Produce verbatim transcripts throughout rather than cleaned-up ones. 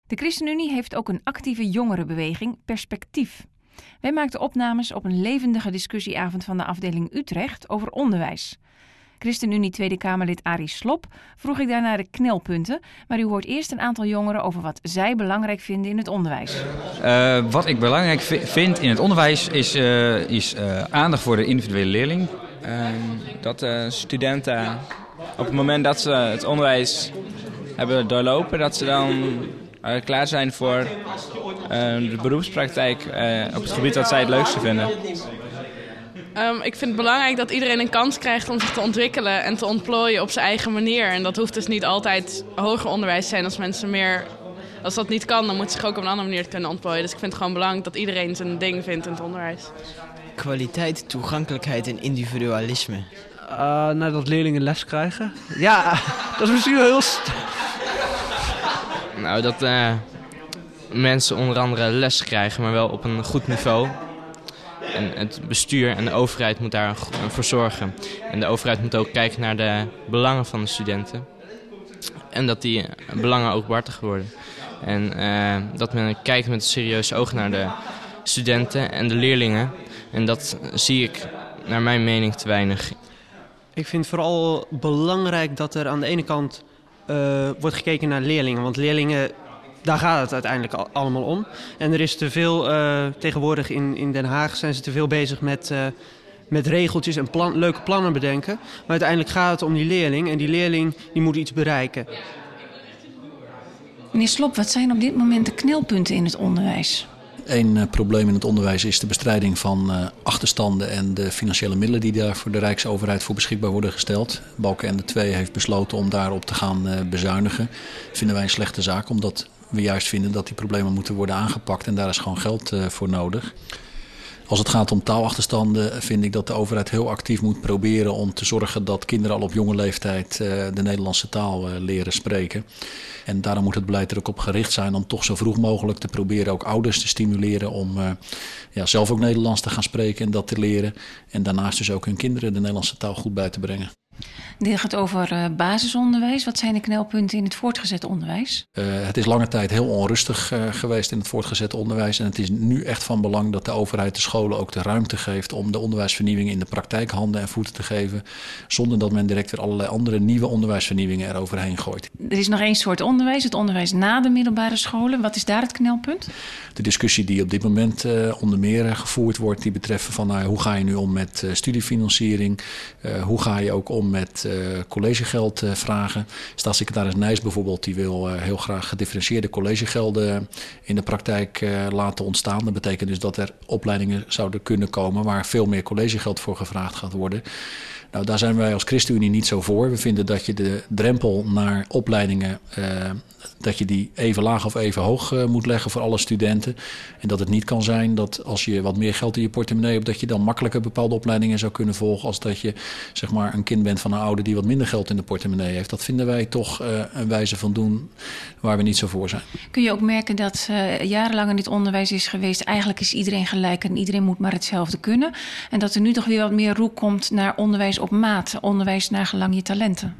De ChristenUnie heeft ook een actieve jongerenbeweging, Perspectief. Wij maakten opnames op een levendige discussieavond van de afdeling Utrecht over onderwijs. ChristenUnie Tweede Kamerlid Arie Slob vroeg ik daarna de knelpunten, maar u hoort eerst een aantal jongeren over wat zij belangrijk vinden in het onderwijs. Uh, wat ik belangrijk v- vind in het onderwijs is, uh, is uh, aandacht voor de individuele leerling. Uh, dat uh, studenten op het moment dat ze het onderwijs hebben doorlopen, dat ze dan uh, klaar zijn voor uh, de beroepspraktijk uh, op het gebied dat zij het leukste vinden. Um, ik vind het belangrijk dat iedereen een kans krijgt om zich te ontwikkelen en te ontplooien op zijn eigen manier. En dat hoeft dus niet altijd hoger onderwijs te zijn. Als mensen meer, als dat niet kan, dan moeten ze zich ook op een andere manier kunnen ontplooien. Dus ik vind het gewoon belangrijk dat iedereen zijn ding vindt in het onderwijs. Kwaliteit, toegankelijkheid en individualisme. Uh, nou, dat leerlingen les krijgen. Ja, dat is misschien wel heel... St- nou, dat uh, mensen onder andere les krijgen, maar wel op een goed niveau. En het bestuur en de overheid moet daarvoor zorgen. En de overheid moet ook kijken naar de belangen van de studenten. En dat die belangen ook behartigd worden. En uh, dat men kijkt met een serieuze oog naar de studenten en de leerlingen. En dat zie ik, naar mijn mening, te weinig. Ik vind vooral belangrijk dat er aan de ene kant uh, wordt gekeken naar leerlingen. Want leerlingen, daar gaat het uiteindelijk al, allemaal om. En er is te veel, uh, tegenwoordig in, in Den Haag zijn ze te veel bezig met, uh, met regeltjes en plan, leuke plannen bedenken. Maar uiteindelijk gaat het om die leerling. En die leerling die moet iets bereiken. Meneer Slob, wat zijn op dit moment de knelpunten in het onderwijs? Eén uh, probleem in het onderwijs is de bestrijding van uh, achterstanden en de financiële middelen die daar voor de Rijksoverheid voor beschikbaar worden gesteld. Balkenende twee heeft besloten om daarop te gaan uh, bezuinigen. Dat vinden wij een slechte zaak, omdat we juist vinden dat die problemen moeten worden aangepakt en daar is gewoon geld uh, voor nodig. Als het gaat om taalachterstanden vind ik dat de overheid heel actief moet proberen om te zorgen dat kinderen al op jonge leeftijd uh, de Nederlandse taal uh, leren spreken. En daarom moet het beleid er ook op gericht zijn om toch zo vroeg mogelijk te proberen ook ouders te stimuleren om uh, ja, zelf ook Nederlands te gaan spreken en dat te leren. En daarnaast dus ook hun kinderen de Nederlandse taal goed bij te brengen. Dit gaat over uh, basisonderwijs. Wat zijn de knelpunten in het voortgezet onderwijs? Uh, het is lange tijd heel onrustig uh, geweest in het voortgezet onderwijs. En het is nu echt van belang dat de overheid de scholen ook de ruimte geeft om de onderwijsvernieuwing in de praktijk handen en voeten te geven. Zonder dat men direct weer allerlei andere nieuwe onderwijsvernieuwingen eroverheen gooit. Er is nog één soort onderwijs, het onderwijs na de middelbare scholen. Wat is daar het knelpunt? De discussie die op dit moment uh, onder meer gevoerd wordt, die betreft van nou, hoe ga je nu om met uh, studiefinanciering? Uh, hoe ga je ook om met uh, collegegeld uh, vragen? Staatssecretaris Nijs bijvoorbeeld, die wil uh, heel graag gedifferentieerde collegegelden in de praktijk uh, laten ontstaan. Dat betekent dus dat er opleidingen zouden kunnen komen waar veel meer collegegeld voor gevraagd gaat worden. Nou, daar zijn wij als ChristenUnie niet zo voor. We vinden dat je de drempel naar opleidingen, uh, dat je die even laag of even hoog uh, moet leggen voor alle studenten. En dat het niet kan zijn dat als je wat meer geld in je portemonnee hebt, dat je dan makkelijker bepaalde opleidingen zou kunnen volgen als dat je zeg maar een kind bent van een ouder die wat minder geld in de portemonnee heeft. Dat vinden wij toch uh, een wijze van doen waar we niet zo voor zijn. Kun je ook merken dat uh, jarenlang in dit onderwijs is geweest, eigenlijk is iedereen gelijk en iedereen moet maar hetzelfde kunnen. En dat er nu toch weer wat meer roep komt naar onderwijs op maat, onderwijs naar gelang je talenten.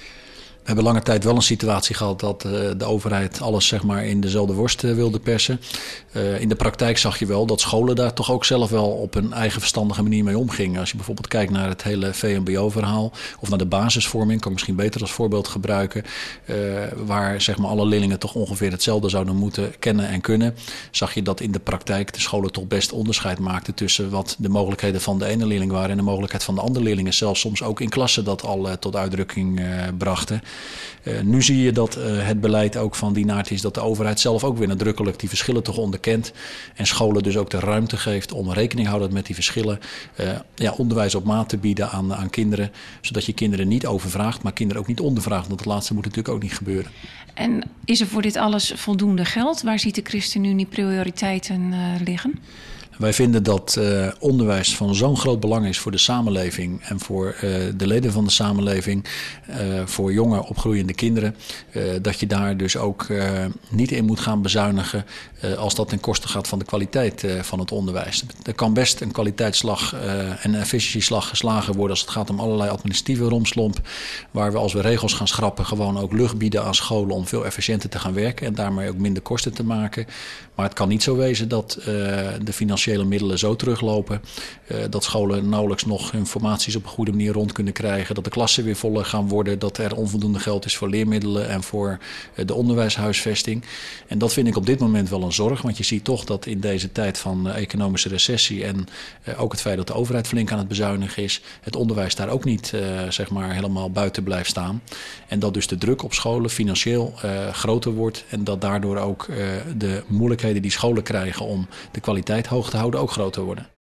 We hebben lange tijd wel een situatie gehad dat uh, de overheid alles zeg maar in dezelfde worst uh, wilde persen. Uh, in de praktijk zag je wel dat scholen daar toch ook zelf wel op een eigen verstandige manier mee omgingen. Als je bijvoorbeeld kijkt naar het hele V M B O-verhaal of naar de basisvorming, kan ik misschien beter als voorbeeld gebruiken. Uh, waar zeg maar alle leerlingen toch ongeveer hetzelfde zouden moeten kennen en kunnen. Zag je dat in de praktijk de scholen toch best onderscheid maakten tussen wat de mogelijkheden van de ene leerling waren en de mogelijkheid van de andere leerlingen. Zelfs soms ook in klassen dat al uh, tot uitdrukking uh, brachten. Uh, nu zie je dat uh, het beleid ook van die naart is dat de overheid zelf ook weer nadrukkelijk die verschillen toch onderkent. En scholen dus ook de ruimte geeft om rekening houdend met die verschillen. Uh, ja, onderwijs op maat te bieden aan, aan kinderen. Zodat je kinderen niet overvraagt, maar kinderen ook niet ondervraagt. Want het laatste moet natuurlijk ook niet gebeuren. En is er voor dit alles voldoende geld? Waar ziet de ChristenUnie prioriteiten uh, liggen? Wij vinden dat uh, onderwijs van zo'n groot belang is voor de samenleving en voor uh, de leden van de samenleving, uh, voor jonge opgroeiende kinderen, uh, dat je daar dus ook uh, niet in moet gaan bezuinigen uh, als dat ten koste gaat van de kwaliteit uh, van het onderwijs. Er kan best een kwaliteitsslag uh, en een efficiëntieslag geslagen worden als het gaat om allerlei administratieve romslomp, waar we als we regels gaan schrappen gewoon ook lucht bieden aan scholen om veel efficiënter te gaan werken en daarmee ook minder kosten te maken. Maar het kan niet zo wezen dat uh, de financiële middelen zo teruglopen, uh, dat scholen nauwelijks nog informaties op een goede manier rond kunnen krijgen, dat de klassen weer voller gaan worden, dat er onvoldoende geld is voor leermiddelen en voor uh, de onderwijshuisvesting. En dat vind ik op dit moment wel een zorg, want je ziet toch dat in deze tijd van uh, economische recessie en uh, ook het feit dat de overheid flink aan het bezuinigen is, het onderwijs daar ook niet uh, zeg maar helemaal buiten blijft staan. En dat dus de druk op scholen financieel uh, groter wordt en dat daardoor ook uh, de moeilijkheden die scholen krijgen om de kwaliteit hoog te houden ook groter worden.